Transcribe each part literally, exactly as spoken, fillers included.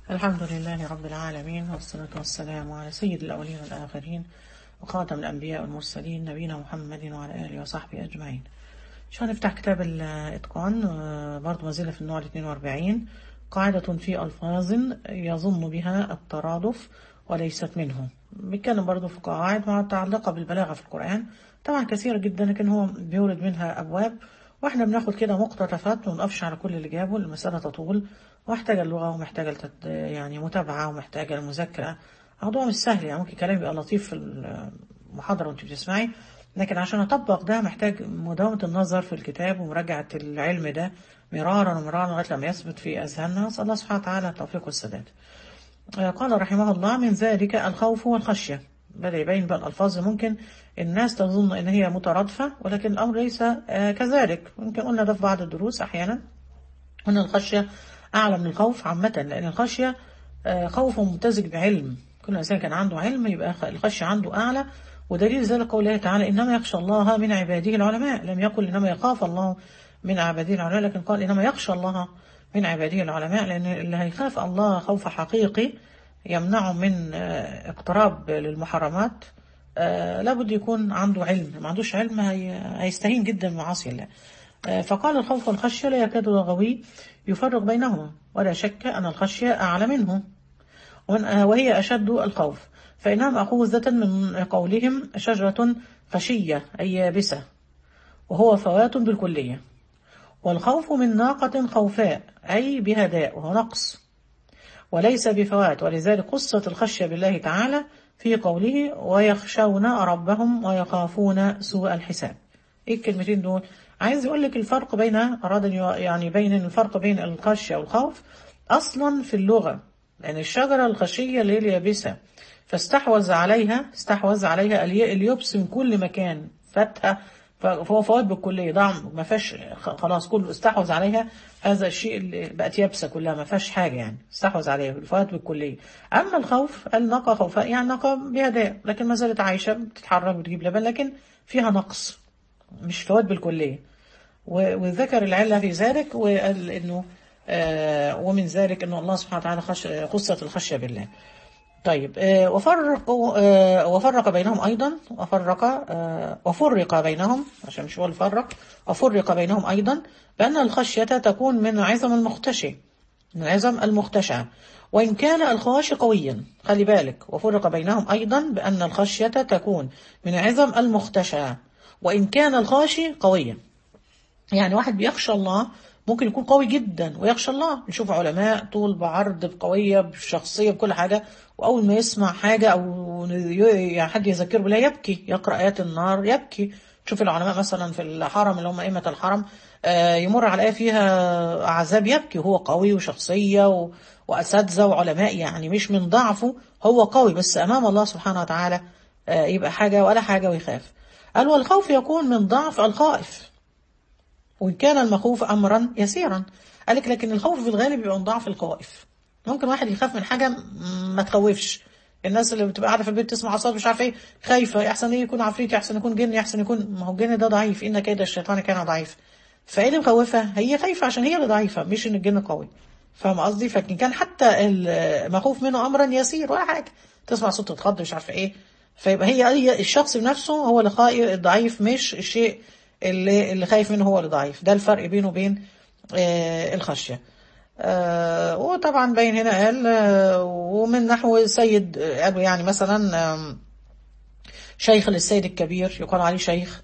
الحمد لله رب العالمين، والصلاة والسلام على سيد الأولين والآخرين وخاتم الأنبياء والمرسلين نبينا محمد وعلى آله وصحبه أجمعين. عشان نفتح كتاب الإتقان، آه، برضو ما زلنا في النوع الاثنين وأربعين. قاعدة في ألفاظ يظن بها الترادف وليست منه. بيتكلم برضو في قواعد متعلقة بالبلاغة في القرآن، طبعا كثيرة جدا، لكن هو بيورد منها أبواب، واحنا بناخد كده مقتطفات وما نقفش على كل اللي جابه. المسألة تطول ومحتاجة اللغة ومحتاجة التت- يعني متابعة ومحتاجة المذاكرة. الموضوع مش سهل، يعني ممكن كلام يبقى لطيف في المحاضرة وانت بتسمعي، لكن عشان أطبق ده محتاج مداومة النظر في الكتاب ومراجعة العلم ده مرارا ومرارا لغاية لما يثبت في أذهاننا. نسأل الله سبحانه وتعالى التوفيق والسداد. آه، قال رحمه الله: من ذلك الخوف والخشية. بدأ يبين بقى الألفاظ ممكن الناس تظن إن هي مترادفة، ولكن الأمر ليس آه، كذلك. ممكن قلنا ده في بعض الدروس أحيانا، أن الخشية أعلى من الخوف عامة، لأن الخشية آه، خوف ممتزج بعلم. كل إنسان كان عنده علم يبقى خ- الخشية عنده أعلى. ودليل ذلك قوله تعالى: إنما يخشى الله من عباده العلماء. لم يقل إنما يخاف الله من عباده العلماء، لكن قال إنما يخشى الله من عباده العلماء، لأن اللي هيخاف الله خوف حقيقي يمنعه من آه، اقتراب للمحرمات آه، لابد يكون عنده علم. ما عندوش علم هي- هيستهين جدا بمعاصي الله. آه، فقال: الخوف والخشية لا يكاد الغوي يفرق بينهما، ولا شك أن الخشية أعلى منه، ومن- آه، وهي أشد الخوف، فإنها مأخوذة من قولهم شجرة خشية أي يابسة، وهو فوات بالكلية. والخوف من ناقة خوفاء أي بهداء، وهو نقص وليس بفوات. ولذلك قصة الخشية بالله تعالى في قوله: ويخشون ربهم ويخافون سوء الحساب. ايه الكلمتين دول؟ عايز يقول لك الفرق بين، أراد أن يو- يعني بين الفرق بين الخشية والخوف أصلا في اللغة، لأن الشجرة الخشية اللي هي اليابسة، فاستحوذ عليها استحوذ عليها الي- اليبس من كل مكان، فاتها، فهو فوات بالكلية، ضاع، ما فيهاش، خ- خلاص كله استحوذ عليها. هذا الشيء اللي بقت يابسة كلها ما فيهاش حاجة، يعني استحوذ عليها الفوات بالكلية. أما الخوف، الناقة خوفاء، يعني ناقة بهداء لكن ما زالت عايشة، بتتحرك بتجيب لبن، لكن فيها نقص مش فوات بالكلية. و- وذكر العلة في ذلك، وقال إنه آه ومن ذلك إنه الله سبحانه وتعالى خش قصة الخشية بالله. طيب، آه، وفرق آه، وفرق بينهم أيضا، وفرق آه، وفرق بينهم، عشان مش هو اللي فرق، وفرق بينهم أيضا بأن الخشية تكون من عظم المختشي، من عظم المختشى، وإن كان الخاشي قويا. خلي بالك، وفرق بينهم أيضا بأن الخشية تكون من عظم المختشى وإن كان الخاشي قويا. يعني واحد بيخشى الله ممكن يكون قوي جدا ويخشى الله. نشوف علماء طول بعرض بقوية بشخصية بكل حاجة، وأول ما يسمع حاجة أو ي- يعني حد يذكره بالله يبكي، يقرأ آيات النار يبكي. تشوف العلماء مثلا في الحرم اللي هم أئمة الحرم، آه، يمر على آية فيها عذاب يبكي، وهو قوي وشخصية و- وأساتذة وعلماء، يعني مش من ضعفه، هو قوي بس أمام الله سبحانه وتعالى آه، يبقى حاجة ولا حاجة ويخاف. قال: والخوف يكون من ضعف الخائف، وإن كان المخوف أمرا يسيرا. قالك لكن الخوف في الغالب بيبقى من ضعف الخوائف. ممكن واحد يخاف من حاجة م- ما تخوفش. الناس اللي بتبقى قاعدة في البيت تسمع أصوات مش عارفة ايه، خايفة، أحسن ايه يكون عفريت، أحسن يكون جن، أحسن يكون، ما هو الجن ده ضعيف، إن كيد الشيطان كان ضعيف. فايه اللي مخوفها؟ هي خايفة عشان هي اللي ضعيفة، مش إن الجن قوي. فاهم قصدي؟ فكان كان حتى المخوف منه أمرا يسير ولا حاجة، تسمع صوت تتخض مش عارفة ايه. فيبقى هي هي الشخص بنفسه هو اللي خائف الضعيف، مش الشيء اللي اللي خايف منه هو اللي ضعيف. ده الفرق بينه وبين آه الخشية. آه وطبعا بين هنا قال آه ومن نحو سيد، آه، قالوا يعني مثلا آه شيخ للسيد الكبير يقال عليه شيخ.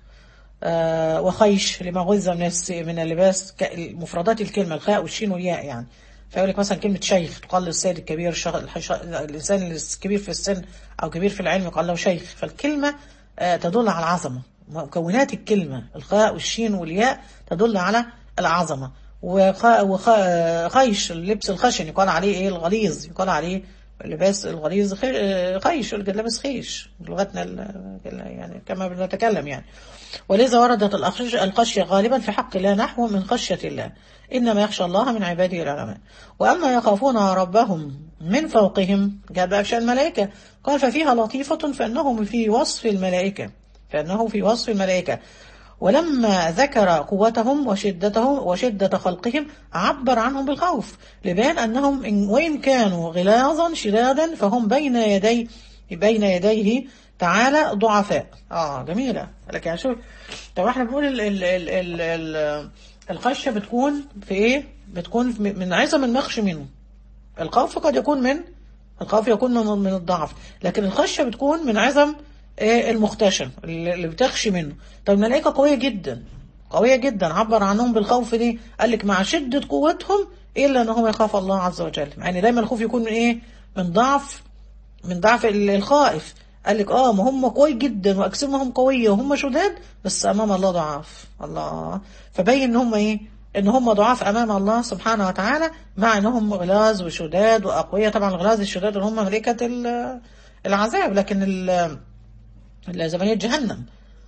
آه وخيش لما غذى من الس- من اللباس، ك- مفردات الكلمة الخاء والشين والياء يعني. فيقول لك مثلا كلمة شيخ تقال للسيد الكبير، الشخ... الحش... الإنسان الكبير في السن أو كبير في العلم يقال له شيخ. فالكلمة آه تدل على العظمة. مكونات الكلمة الخاء والشين والياء تدل على العظمة. وخ... وخ... خيش اللبس الخشن يقال عليه ايه؟ الغليظ، يقال عليه اللباس الغليظ خي... آه، خيش، يقول لابس خيش بلغتنا ال... يعني كما بنتكلم يعني. ولذا وردت الأخش- الخشية غالبا في حق الله نحو من خشية الله، إنما يخشى الله من عباده العلماء. وأما يخافون ربهم من فوقهم، جاء بقى في الملائكة، قال: ففيها لطيفة فإنهم في وصف الملائكة، فإنه في وصف الملائكة. ولما ذكر قوتهم وشدتهم وشدة خلقهم عبر عنهم بالخوف لبيان أنهم إن وإن كانوا غلاظا شدادا فهم بين يدي بين يديه تعالى ضعفاء. اه جميلة. لكن شوف، طب احنا بنقول ال ال ال ال ال الخشية بتكون في ايه؟ بتكون من عظم النقش منه. الخوف قد يكون من الخوف يكون من من الضعف، لكن الخشية بتكون من عظم المختشم اللي بتخشي منه. طب الملائكة قوية جدا، قوية جدا، عبر عنهم بالخوف دي، قال لك مع شدة قوتهم إلا أنهم يخاف الله عز وجل. يعني دايما الخوف يكون من إيه؟ من ضعف، من ضعف الخائف. قال لك اه ما هم قوي جدا واجسامهم قويه وهم شداد، بس امام الله ضعاف. الله، فبين ان هم ايه؟ ان هم ضعاف امام الله سبحانه وتعالى، مع انهم غلاظ وشداد واقوياء. طبعا الغلاظ الشداد اللي هم ملائكه العذاب، لكن زمانية جهنم.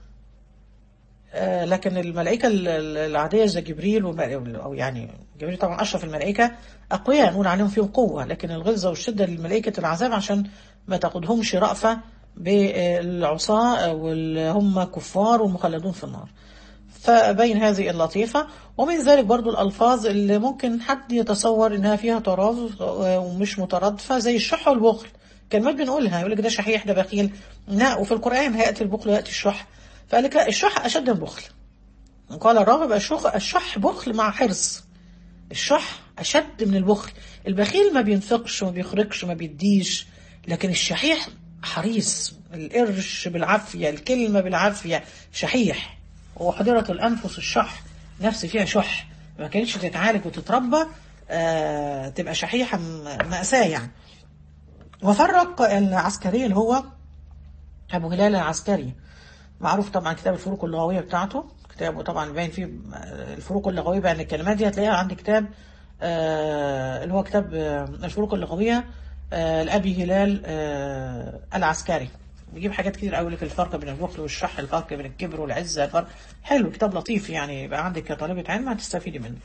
آه لكن الملائكه العاديه زي جبريل او يعني جبريل طبعا اشرف الملائكه، اقوياء نقول عليهم فيهم قوه، لكن الغلظه والشده للملائكه العذاب عشان ما تاخدهمش رأفة بالعصاة واللي هم كفار والمخلدون في النار. فبين هذه اللطيفة. ومن ذلك برضو الألفاظ اللي ممكن حد يتصور إنها فيها ترادف ومش مترادفة، زي الشح والبخل. كلمات بنقولها يقول لك ده شحيح ده بخيل، لا، وفي القرآن هيأتي البخل ويأتي الشح، فقال لك لا، الشح أشد من البخل. قال الراغب الشح, الشح بخل مع حرص، الشح أشد من البخل. البخيل ما بينفقش وما بيخرجش وما بيديش، لكن الشحيح حريص، القرش بالعافية، الكلمة بالعافية، شحيح. وحضرة الأنفس الشح، نفس فيها شح، ما كانتش تتعالج وتتربى آه تبقى شحيحة مأساة يعني. وفرق العسكري اللي هو أبو هلال العسكري، معروف طبعا كتاب الفروق اللغوية بتاعته، كتابه طبعا باين فيه الفروق اللغوية بين الكلمات دي، هتلاقيها عند كتاب آه اللي هو كتاب آه الفروق اللغوية آه لأبي هلال آه العسكري. بيجيب حاجات كتير قوي في الفرق بين البخل والشح، الفرق بين الكبر والعزة، الفرق حلو، كتاب لطيف يعني، يبقى عندك كطالبة علم هتستفيدي منه.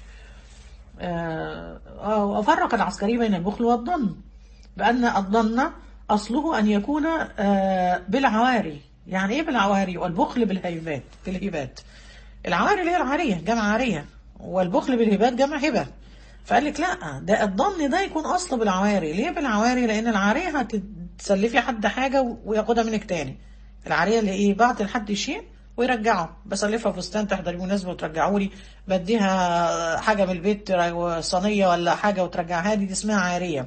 آه وفرق العسكري بين البخل والظن، بأن الظن أصله أن يكون آه بالعواري. يعني إيه بالعواري؟ والبخل بالهيبات، بالهبات. العواري اللي هي العارية، جمع عارية، والبخل بالهبات جمع هبة. فقال لك لا، ده الظن ده يكون أصله بالعواري. ليه بالعواري؟ لأن العارية هتسلفي حد حاجة وياخدها منك تاني. العارية اللي إيه؟ بعت لحد شيء ويرجعه، بسلفها فستان تحضري مناسبة وترجعوا لي، بديها حاجة من البيت صينية ولا حاجة وترجعها لي، دي اسمها عارية.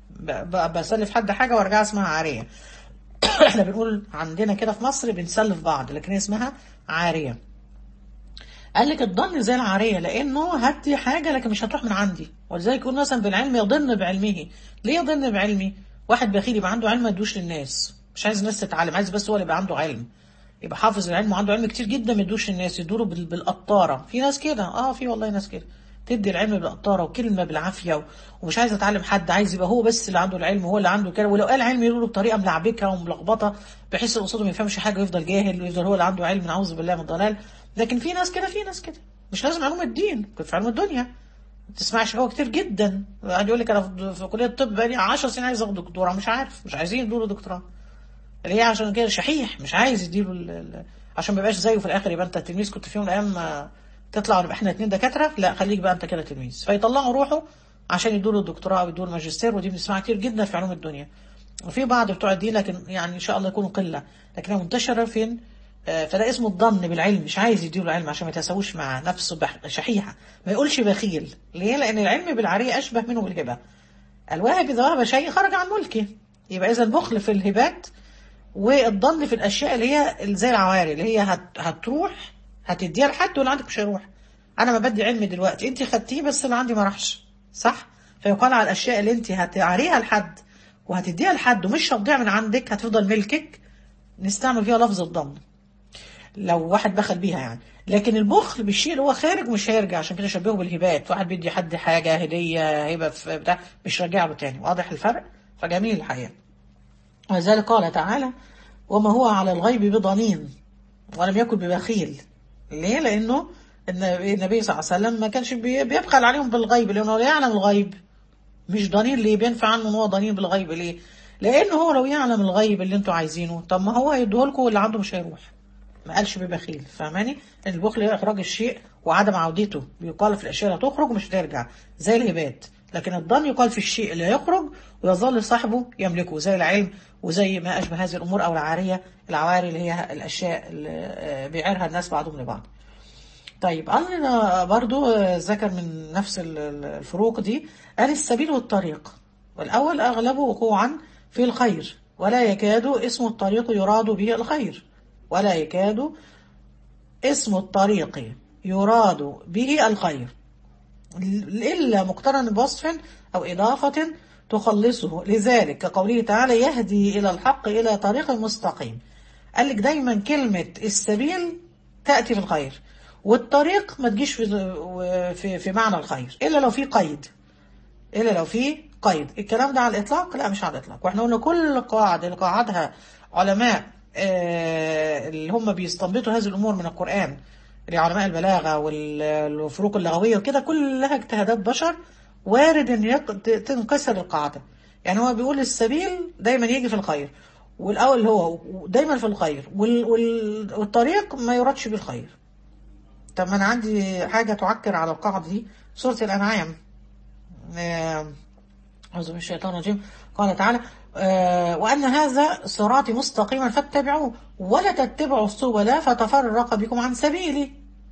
بسلف حد حاجة وارجعها اسمها عارية. احنا بنقول عندنا كده في مصر بنسلف بعض، لكن هي اسمها عارية. قال لك الظن زي العارية، لانه هدي حاجة لكن مش هتروح من عندي. ولذلك يقول مثلا بالعلم يظن بعلمه. ليه يظن بعلمي؟ واحد بخيل يبقى عنده علم ما يدوش للناس، مش عايز الناس تتعلم، عايز بس هو اللي يبقى عنده علم، يبقى حافظ العلم وعنده علم كتير جدا ما يدوش للناس، يدوله بالقطارة. في ناس كده، اه في والله ناس كده تدي العلم بالقطاره وكلمه بالعافيه، ومش عايز اتعلم حد، عايز يبقى هو بس اللي عنده العلم، هو اللي عنده كده، ولو قال علم يقولوا بطريقه ملعبكه وملخبطه بحيث اللي قصاده ما يفهمش حاجه ويفضل جاهل ويفضل هو اللي عنده علم، نعوذ بالله من الضلال. لكن في ناس كده، في ناس كده مش لازم علوم الدين، كنت في علوم الدنيا ما تسمعش هو كتير جدا قاعد يقول لك انا في كليه الطب بقالي عشر سنين عايز اخد دكتوراه، مش عارف، مش عايزين يدوا له دكتوراه. اللي هي عشان كده شحيح، مش عايز يديله ال... عشان ما يبقاش زيه في الاخر، يبقى انت تلميذ كنت في يوم من الايام تطلع ونبقى احنا اتنين دكاتره، لا خليك بقى انت كده تلميذ، فيطلعوا روحه عشان يدوا له الدكتوراه او يدوا له الماجستير. ودي بنسمعها كتير جدا في علوم الدنيا، وفي بعض بتوع الدين لكن يعني ان شاء الله يكونوا قله، لكنها منتشره فين. آه فده اسمه الظن بالعلم، مش عايز يديله العلم عشان ما يتساويش مع نفسه شحيحه، ما يقولش بخيل. ليه؟ لان العلم بالعاريه اشبه منه بالهبه. الواهب اذا وهب شيء خرج عن ملكه، يبقى اذا البخل في الهبات، والظن في الاشياء اللي هي زي العواري، اللي هي هت هتروح هتديها لحد واللي عندك مش هيروح. انا ما بدي علم دلوقتي انت خدتيه بس اللي عندي ما راحش، صح؟ فيقال على الاشياء اللي انت هتعريها لحد وهتديها لحد ومش هتضيع من عندك، هتفضل ملكك، نستعمل فيها لفظ الظن لو واحد بخل بيها يعني. لكن البخل بالشيء اللي هو خارج مش هيرجع، عشان كده شبهه بالهبات، واحد بيدي حد حاجه هديه هبه في بتاع مش راجع له تاني. واضح الفرق؟ فجميل الحقيقه. ولذلك قال تعالى وما هو على الغيب بضنين ولم يكن ببخيل. ليه؟ لانه النبي صلى الله عليه وسلم ما كانش بيبخل عليهم بالغيب، لانه لا يعلم الغيب. مش ضنين ليه؟ بينفع عنه ان هو ضنين بالغيب ليه؟ لانه هو لو يعلم الغيب اللي انتوا عايزينه، طب ما هو هيديه لكم واللي عنده مش هيروح. ما قالش ببخيل، فاهماني؟ البخل هي اخراج الشيء وعدم عودته، بيقال في الاشياء اللي هتخرج مش هترجع زي الهبات، لكن الضن يقال في الشيء اللي يخرج ويظل صاحبه يملكه زي العلم وزي ما اشبه هذه الامور، او العاريه، العواري اللي هي الاشياء اللي بيعيرها الناس بعضهم لبعض. طيب قال برضو ذكر من نفس الفروق دي، قال السبيل والطريق، والأول أغلبه وقوعا في الخير، ولا يكاد اسم الطريق يراد به الخير، ولا يكاد اسم الطريق يراد به الخير إلا مقترن بوصف أو إضافة تخلصه، لذلك كقوله تعالى يهدي إلى الحق إلى طريق مستقيم. قال لك دايما كلمة السبيل تأتي في الخير، والطريق ما تجيش في في في معنى الخير الا لو في قيد، الا لو في قيد. الكلام ده على الاطلاق؟ لا، مش على الاطلاق. واحنا قلنا كل قاعده اللي قاعدها علماء آه اللي هم بيستنبطوا هذه الامور من القران، اللي علماء البلاغه والفروق اللغويه وكده، كلها اجتهادات بشر، وارد ان تنكسر القاعده. يعني هو بيقول السبيل دايما يجي في الخير، والاول هو دايما في الخير، والطريق ما يرادش بالخير. طب ما انا عندي حاجه تعكر على القاعده دي، سوره الانعام، اعوذ بالله من الشيطان الرجيم، قال تعالى آه وان هذا صراطي مستقيما فاتبعوه ولا تتبعوا السبل فتفرق بكم عن سبيلي،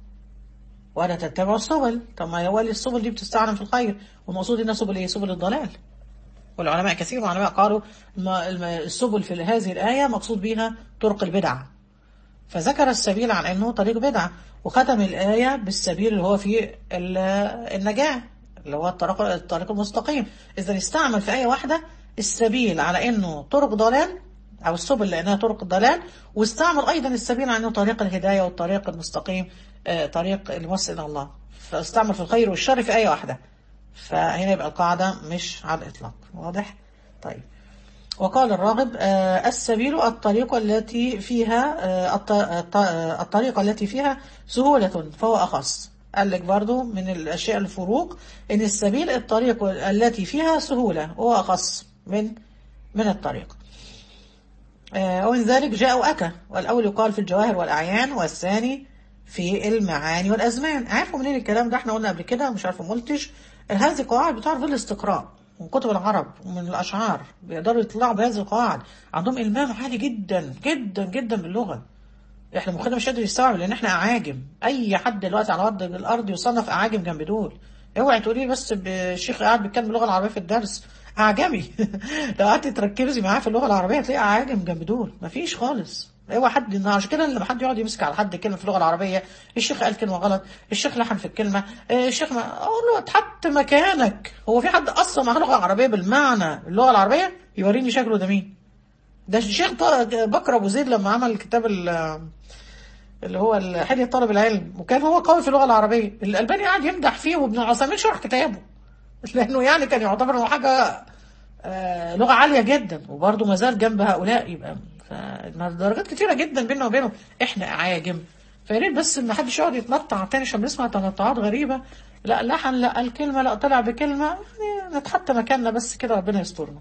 ولا تتبعوا السبل. طب ما هو السبل دي بتستعمل في الخير، والمقصود انها سبل ايه؟ سبل الضلال. والعلماء كثير من العلماء قالوا السبل في هذه الايه مقصود بها طرق البدع، فذكر السبيل عن انه طريق بدعه، وختم الايه بالسبيل اللي هو في النجاه، اللي هو الطريق الطريق المستقيم. اذا استعمل في ايه واحده السبيل على انه طرق ضلال، او السبل لانها طرق ضلال، واستعمل ايضا السبيل على انه طريق الهدايه والطريق المستقيم، طريق الموصل الى الله، فاستعمل في الخير والشر في ايه واحده. فهنا يبقى القاعده مش على الاطلاق. واضح؟ طيب. وقال الراغب آه السبيل الطريق التي فيها آه الطريقة التي فيها سهولة فهو أخص. قال لك برضو من الأشياء الفروق إن السبيل الطريق التي فيها سهولة هو أخص من من الطريق. آه ومن ذلك جاء وأتى، والأول يقال في الجواهر والأعيان، والثاني في المعاني والأزمان. عارفوا منين الكلام ده؟ احنا قلنا قبل كده، مش عارفه ملتش، هذه قواعد بتعرف بالاستقراء من كتب العرب ومن الأشعار، بيقدروا يطلعوا بهذه القواعد، عندهم إلمام عالي جدا جدا جدا باللغة. احنا مخنا مش قادر يستوعب لأن احنا أعاجم. أي حد دلوقتي على أرض الأرض يصنف أعاجم جنب دول. اوعي تقولي بس الشيخ قاعد بيتكلم اللغة العربية في الدرس أعجمي. لو قعدتي تركزي معاه في اللغة العربية تلاقي أعاجم جنب دول، مفيش خالص. اوعى حد، عشان كده لما حد يقعد يمسك على حد كلمه في اللغه العربيه، الشيخ قال كلمه غلط، الشيخ لحن في الكلمه، الشيخ ما اقول له اتحط مكانك. هو في حد اصلا معاه لغه عربيه بالمعنى اللغه العربيه؟ يوريني شكله ده مين؟ ده الشيخ بكر ابو زيد لما عمل الكتاب اللي هو حلية طالب العلم، وكان هو قوي في اللغه العربيه، الالباني قاعد يمدح فيه، وابن عثيمين شرح كتابه، لانه يعني كان يعتبر انه حاجه آه لغه عاليه جدا، وبرضه ما زال جنب هؤلاء. يبقى فدرجات كتيرة جدا بيننا وبينهم، احنا اعاجم. فياريت بس ان محدش يقعد يتنطع تاني عشان بنسمع تنطعات غريبة، لا لحن، لا الكلمة، لا طلع بكلمة، يعني نتحط مكاننا بس كده، ربنا يسترنا.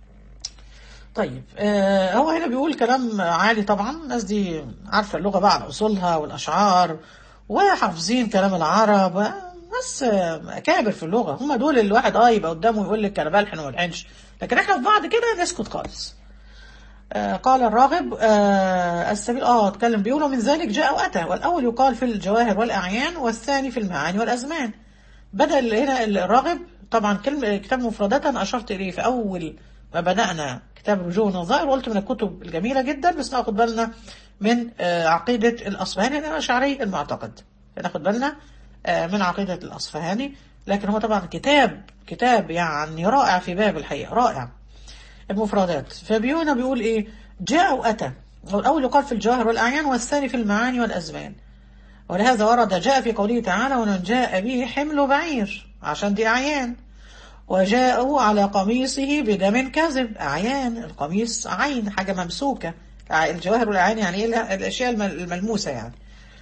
طيب آه هو هنا بيقول كلام عالي طبعا، الناس دي عارفة اللغة بقى على اصولها والاشعار، وحافظين كلام العرب، ناس اكابر في اللغة، هم دول اللي الواحد اه يبقى قدامه يقول لك انا بلحن وما بلحنش، لكن احنا في بعض كده نسكت خالص. آه قال الراغب آه السبيل اه اتكلم بيقولوا من ذلك جاء واتى، والاول يقال في الجواهر والاعيان، والثاني في المعاني والازمان. بدل هنا الراغب طبعا كلمه كتاب مفردات انا اشرت اليه في اول ما بدانا كتاب رجوع النظائر، وقلت من الكتب الجميله جدا، بس ناخد بالنا من آه عقيده الاصفهاني الاشعري المعتقد، ناخد بالنا آه من عقيده الاصفهاني. لكن هو طبعا كتاب كتاب يعني رائع في باب الحقيقه، رائع المفردات. فبيونا بيقول ايه؟ جاء واتى، والاول يقال في الجواهر والاعيان، والثاني في المعاني والازمان. ولهذا ورد جاء في قوله تعالى ومن جاء به حمل بعير، عشان دي اعيان، وجاءوا على قميصه بدم كذب، اعيان، القميص عين، حاجه ممسوكه. الجواهر والاعيان يعني ايه؟ الاشياء الملموسه يعني.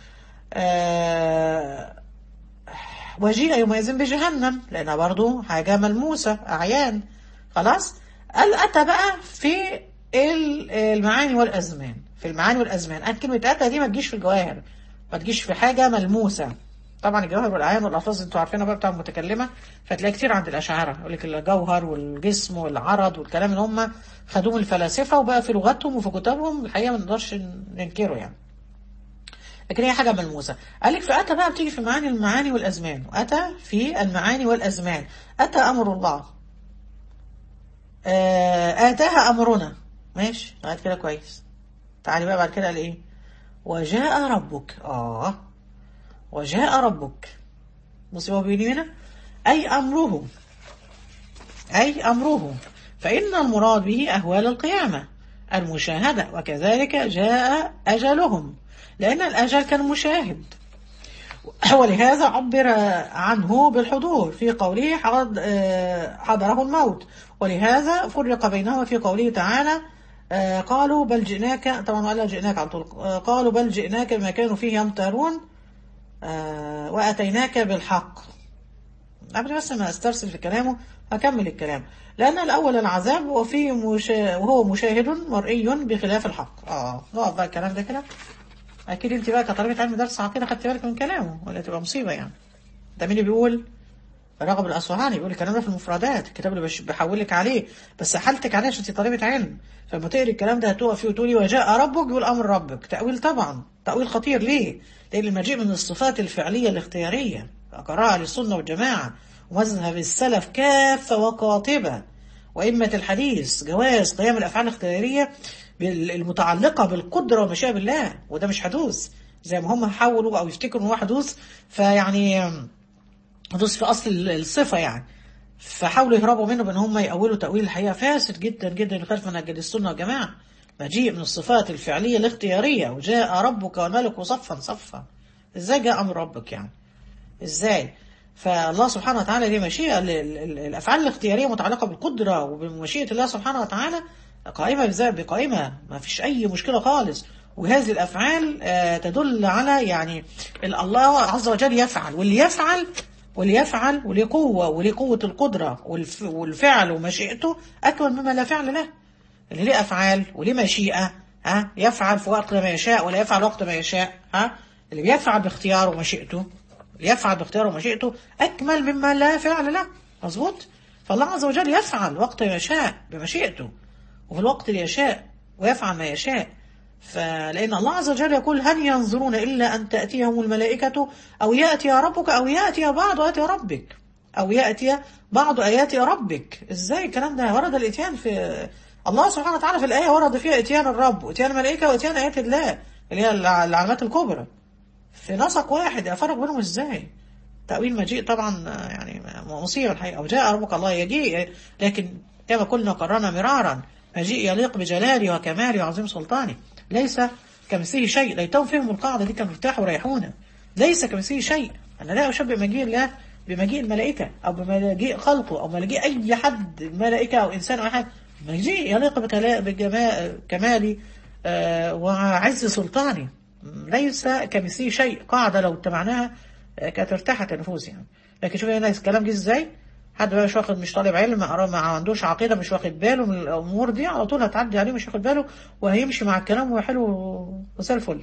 آه وجيء يومئذ بجهنم، لانها برضو حاجه ملموسه، اعيان. خلاص. قال أتى بقى في المعاني والأزمان. في المعاني والأزمان، أن كلمة أتى دي ما تجيش في الجواهر، ما تجيش في حاجة ملموسة. طبعا الجوهر والأعيان والألفاظ انتوا عارفينها بقى بتاع المتكلمة، فتلاقي كتير عند الأشاعرة يقول لك الجوهر والجسم والعرض والكلام اللي هم خدوه من الفلاسفة، وبقى في لغتهم وفي كتابهم الحقيقة ما نقدرش ننكره يعني، لكن هي حاجة ملموسة. قال لك فأتى بقى بتيجي في معاني المعاني والأزمان، وأتى في المعاني والأزمان. أتى أمر الله، آتاها أمرنا، ماشي بعد كده كويس. تعالي بقى بعد كده قال إيه؟ وجاء ربك. آه وجاء ربك، بصي هو بيقول هنا أي أمره، أي أمره، فإن المراد به أهوال القيامة المشاهدة، وكذلك جاء أجلهم لأن الأجل كان مشاهد، ولهذا عبر عنه بالحضور في قوله حضره الموت، ولهذا فرق بينهما في قوله تعالى قالوا بل جئناك، طبعا قال جئناك على طول، قالوا بل جئناك بما كانوا فيه يمترون وأتيناك بالحق. قبل بس ما استرسل في كلامه هكمل الكلام. لأن الأول العذاب وفيه مشا... وهو مشاهد مرئي بخلاف الحق. اه نقف بقى الكلام ده كده. أكيد أنت بقى كطالبة علم درس عقيدة خدت بالك من كلامه، ولا تبقى مصيبة يعني. ده مين اللي بيقول؟ راغب الأصفهاني بيقول الكلام ده في المفردات، الكتاب اللي بحولك عليه، بس حالتك عليه عشان انت طالبة علم، فلما تقري الكلام ده هتقف فيه وتقولي وجاء ربك يقول أمر ربك. تأويل طبعا، تأويل خطير. ليه؟ لأن المجيء من الصفات الفعلية الاختيارية، قراءة للسنة والجماعة ومذهب السلف كافة وقاطبة وإمة الحديث جواز قيام الأفعال الاختيارية المتعلقة بالقدرة والمشيئة بالله، وده مش حدوث زي ما هم حاولوا أو يفتكروا إن هو حدوث، فيعني حدوث في أصل الصفة يعني، فحاولوا يهربوا منه بأن هم يأولوا تأويل الحقيقة فاسد جدا جدا يخالف منهج السنة والجماعة. مجيء من الصفات الفعلية الاختيارية، وجاء ربك والملك صفا صفا. ازاي جاء أمر ربك يعني؟ ازاي؟ فالله سبحانه وتعالى دي مشيئة، الأفعال الاختيارية متعلقة بالقدرة وبمشيئة الله سبحانه وتعالى قائمة بذات بقائمة، ما فيش أي مشكلة خالص. وهذه الأفعال تدل على يعني الله عز وجل يفعل، واللي يفعل واللي يفعل وليه قوة وليه قوة القدرة والفعل ومشيئته أكبر مما لا فعل له. اللي ليه أفعال وليه مشيئة، ها يفعل في وقت ما يشاء ولا يفعل وقت ما يشاء، ها اللي بيفعل باختياره ومشيئته، اللي يفعل باختياره ومشيئته أكمل مما لا فعل له. مظبوط. فالله عز وجل يفعل وقت ما يشاء بمشيئته، وفي الوقت اللي يشاء ويفعل ما يشاء. فلأن الله عز وجل يقول هل ينظرون إلا أن تأتيهم الملائكة أو يأتي ربك أو يأتي بعض آيات ربك أو يأتي بعض آيات ربك. إزاي الكلام ده؟ ورد الإتيان في الله سبحانه وتعالى في الآية، ورد فيها إتيان الرب وإتيان الملائكة وإتيان آيات الله اللي هي العلامات الكبرى في نسق واحد. أفرق بينهم إزاي؟ تأويل مجيء طبعا يعني مصير الحقيقة. وجاء ربك الله يجيء، لكن كما قلنا قررنا مرارا مجيء يليق بجلاله وكماله وعظيم سلطانه، ليس كمثله شيء. ليتهم فيهم القاعدة دي كانوا يرتاحوا ويريحونا. ليس كمثله شيء. أنا لا أشبه مجيء الله بمجيء الملائكة أو بمجيء خلقه أو مجيء أي حد، ملائكة أو إنسان أو أحد. مجيء يليق بكماله آه وعز سلطانه، ليس كمثله شيء. قاعدة لو اتبعناها كانت ارتاحت النفوس يعني. لكن شوف هنا الكلام جه ازاي. حد بقى مش واخد، مش طالب علم، ما عندوش عقيدة، مش واخد باله من الأمور دي، على طول هتعدي عليه مش واخد باله وهيمشي مع الكلام وهو حلو وزي الفل.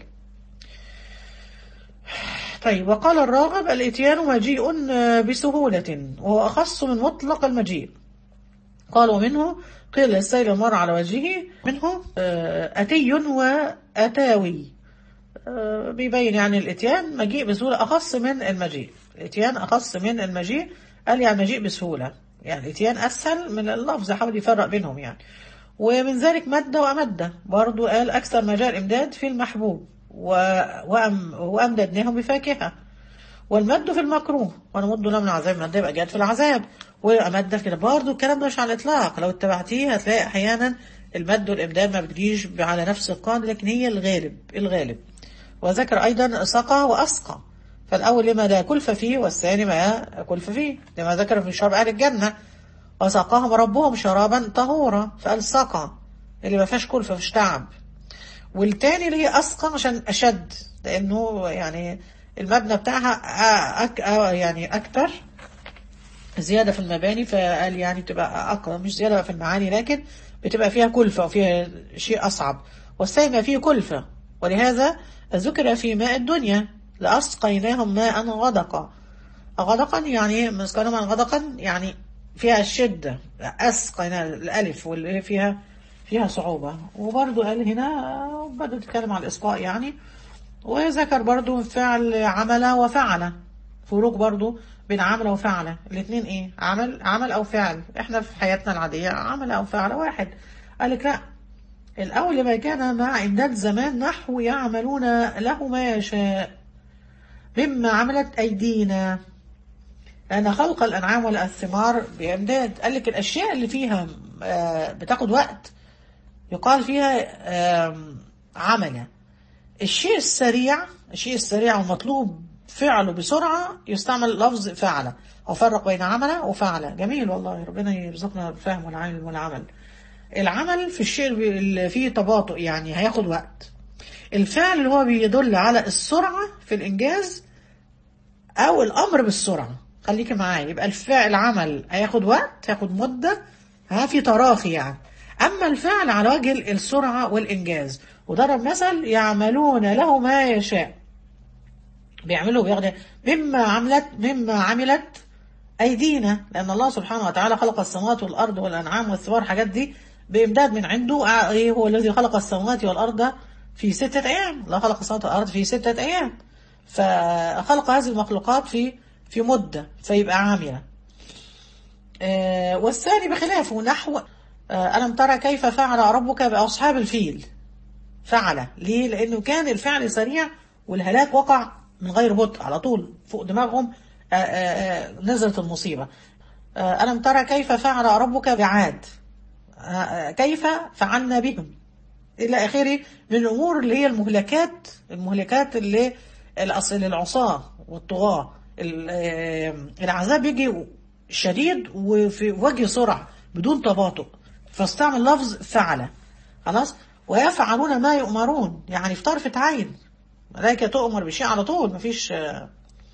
طيب وقال الراغب الاتيان مجيء بسهولة وهو أخص من مطلق المجيء. قال ومنه قيل السيل المر على وجهه، منه أتي وأتاوي، بيبين يعني الاتيان مجيء بسهولة أخص من المجيء. الاتيان أخص من المجيء، قال يعني مجيء بسهولة، يعني الاتيان أسهل من اللفظ، حاول يفرق بينهم يعني. ومن ذلك مد وأمد، برضو قال أكثر مجال الإمداد في المحبوب وأم وأمددناهم بفاكهة. والمد في المكروه ونمد لهم من العذاب مد يبقى جاد في العذاب، وأمد في كده. برضو الكلام ده مش على الإطلاق، لو اتبعتيه هتلاقي أحيانا المد والإمداد ما بتجيش على نفس القاعدة، لكن هي الغالب الغالب. وذكر أيضا سقى وأسقى، فالأول لما لا كلف فيه، والثاني ما كلف فيه، لما ذكر في شرب أهل الجنة وسقاهم ربهم شرابا طهورا، فقال سقى اللي ما فيهاش كلفة مفيش تعب. والتاني اللي هي أسقى عشان أشد، لأنه يعني المبنى بتاعها أك يعني أكتر زيادة في المباني، فقال يعني بتبقى أقوى، مش زيادة في المعاني لكن بتبقى فيها كلفة وفيها شيء أصعب. والثاني فيه كلفة، ولهذا ذكر في ماء الدنيا لأسقيناهم ماء غدقا. غدقا يعني مسكنا من غدقا يعني فيها الشدة، أسقينا الألف واللي فيها فيها صعوبة. وبرضو قال هنا بدأ تتكلم عن الإسقاء يعني، وذكر برضو فعل عمل وفعل، فروق برضو بين عمل وفعل. الاثنين ايه؟ عمل عمل او فعل. احنا في حياتنا العادية عمل او فعل واحد. قال لك لا، الاول ما كان مع امداد زمان نحو يعملون له ما يشاء مما عملت ايدينا، لان خلق الانعام والثمار بامداد. قال لك الاشياء اللي فيها آه، بتاخد وقت يقال فيها آه، عمل. الشيء السريع، الشيء السريع والمطلوب فعله بسرعة يستعمل لفظ فعل، أو فرق بين عمل وفعل. جميل والله، ربنا يرزقنا الفهم والعلم والعمل. العمل في الشيء اللي فيه تباطؤ يعني هياخد وقت. الفعل اللي هو بيدل على السرعة في الإنجاز أو الأمر بالسرعة. خليك معايا، يبقى الفعل عمل هياخد وقت، هياخد مدة، ها في تراخي يعني. أما الفعل على وجه السرعة والإنجاز. وضرب مثل يعملون له ما يشاء، بيعملوا بياخد مما عملت مما عملت أيدينا، لأن الله سبحانه وتعالى خلق السماوات والأرض والأنعام والثمار، حاجات دي بإمداد من عنده. إيه هو الذي خلق السماوات والأرض في ستة أيام؟ لا، خلق السماوات والأرض في ستة أيام، فخلق هذه المخلوقات في في مدة، فيبقى عاملة. آه والثاني بخلافه نحو آه ألم ترى كيف فعل ربك بأصحاب الفيل. فعل ليه؟ لأنه كان الفعل سريع والهلاك وقع من غير بطء، على طول فوق دماغهم آآ آآ نزلت المصيبة. ألم ترى كيف فعل ربك بعاد، كيف فعلنا بهم، إلى آخره من الأمور اللي هي المهلكات، المهلكات اللي الأصل العصاة والطغاة. العذاب يجي شديد وفي وجه سرعة بدون تباطؤ، فاستعمل لفظ فعل. خلاص. ويفعلون ما يؤمرون، يعني في طرفة عين ملائكة تؤمر بشيء على طول، مفيش. آآ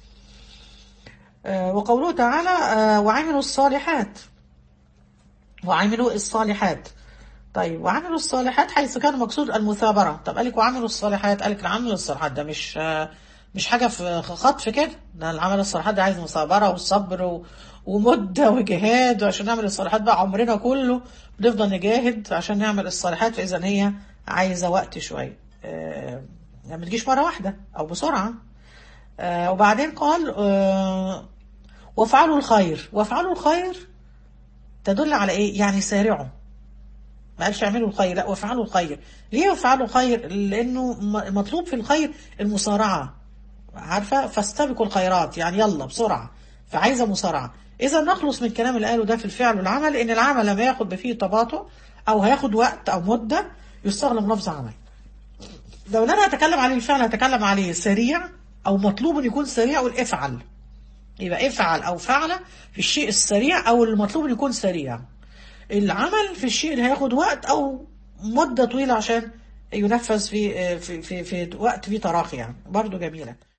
آآ وقوله تعالى آآ وعملوا الصالحات، وعملوا الصالحات. طيب وعملوا الصالحات حيث كان مقصود المثابرة. طب قالك وعملوا الصالحات، قالك العمل الصالحات ده مش مش حاجة في خطف كده، ده العمل الصالحات ده عايز مثابرة وصبر ومدة وجهاد، وعشان نعمل الصالحات بقى عمرنا كله بنفضل نجاهد عشان نعمل الصالحات، فإذا هي عايزة وقت شوية، يعني ما تجيش مرة واحدة أو بسرعة. وبعدين قال وافعلوا الخير. وافعلوا الخير تدل على ايه؟ يعني سارعوا، ما قالش اعملوا الخير، لا وافعلوا الخير. ليه وافعلوا الخير؟ لانه مطلوب في الخير المسارعة، عارفة؟ فاستبقوا الخيرات يعني يلا بسرعة، فعايزة مسارعة. اذا نخلص من الكلام اللي قاله ده في الفعل والعمل، ان العمل لما ياخد فيه تباطؤ او هياخد وقت او مدة يستخدم لفظ عمل. لو انا هتكلم عليه الفعل هتكلم عليه سريع او مطلوب ان يكون سريع، والافعل يبقى افعل او فعل في الشيء السريع او المطلوب ان يكون سريع. العمل في الشيء اللي هياخد وقت او مدة طويلة عشان ينفذ في في في, في وقت فيه تراخي يعني. برضو جميلة.